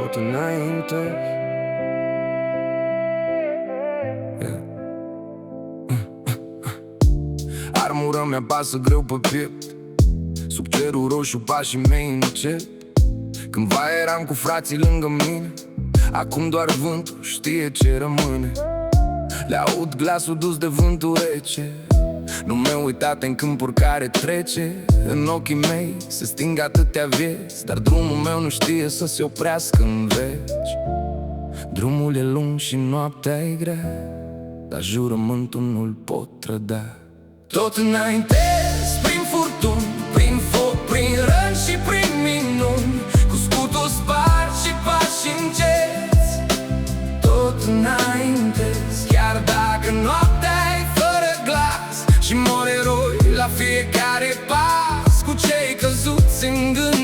tot înainte. Armura mea pasă greu pe piept, sub cerul roșu pașii mei încet. Cândva eram cu frații lângă mine, acum doar vântul știe ce rămâne. Le aud glasul dus de vântul rece, nume uitate în câmpuri care trece. În ochii mei se sting atâtea vieți, dar drumul meu nu știe să se oprească în veci. Drumul e lung și noaptea e grea, dar jurământul nu-l pot trăda. Tot înainte, prin furtuni, prin foc, prin răni și prin minuni, cu scutul spart și pași înceți. Tot înainte, chiar dacă noaptea e fără glas și mor eroi la fiecare pas, cu cei căzuți în gând.